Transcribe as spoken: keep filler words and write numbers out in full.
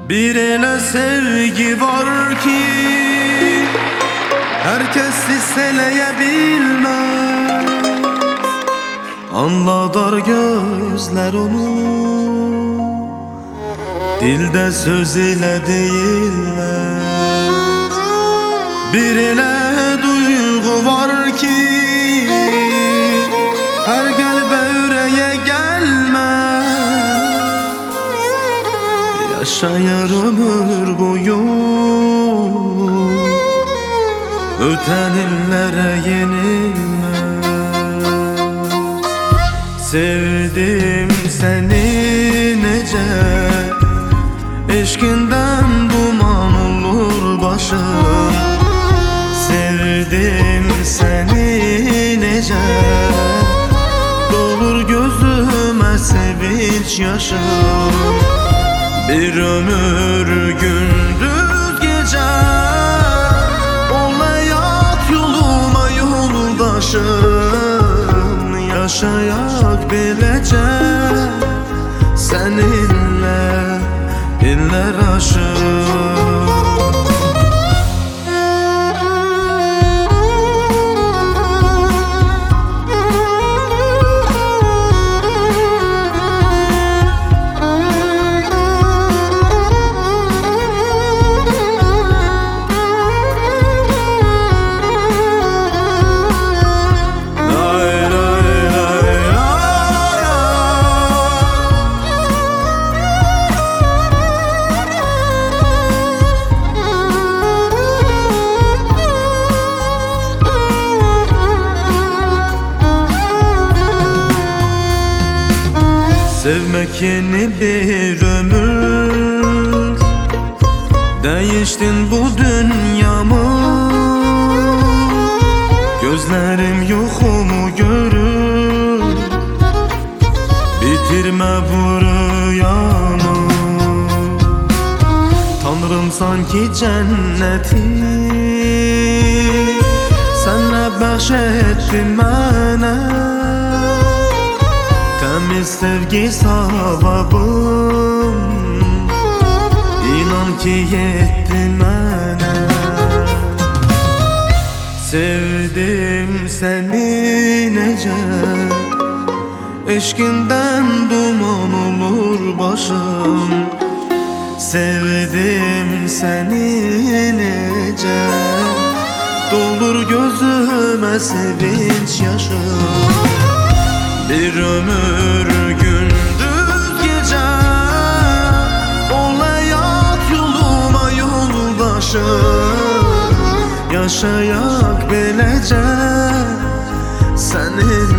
Bir ele sevgi var ki herkes hisseleyebilmez. Anladar gözler onu, dilde söz ile değilmez. Bir ele duygu var ki her kalbe yüreğe gelmez. Yaşayar ömür boyu öten illere yenilmez. Sevdim seni nece, eşkinden duman olur başım. Sevdim seni nece, dolur gözüme sevinç yaşım. Bir ömür gündüz gece ol hayat yoluma yoldaşım. Yaşayak bilece seninle iller aşık. Sevmek yeni bir ömür, değiştin bu dünyamı. Gözlerim yokumu görür, bitirme bu rüyamı. Tanrım sanki cenneti senle bahşettin bana. Temiz sevgi savabım, İnan ki yettin bana. Sevdim seni nece, eşkinden duman olur başım. Sevdim seni nece, dolur gözüme sevinç yaşım. Bir ömür gündüz gece ol hayat yoluma yoldaşım. Yaşayak bilece senin